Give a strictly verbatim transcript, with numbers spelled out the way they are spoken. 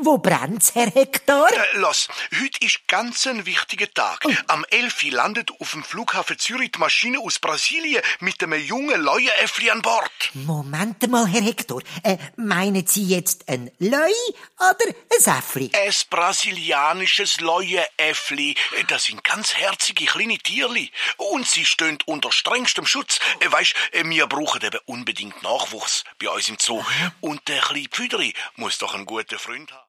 Wo brennt's, Herr Hektor? Äh, lass, heute ist ganz ein wichtiger Tag. Oh. Am elf Uhr landet auf dem Flughafen Zürich die Maschine aus Brasilien mit einem jungen Leuenäffli an Bord. Moment mal, Herr Hektor. Äh, meinen Sie jetzt ein Leu oder ein Äffli? Ein brasilianisches Leuenäffli. Das sind ganz herzige kleine Tierli. Und sie stehen unter strengstem Schutz. Äh, Weisst, äh, wir brauchen eben unbedingt Nachwuchs bei uns im Zoo. Und der kleine Pfüderi muss doch einen guten Freund haben.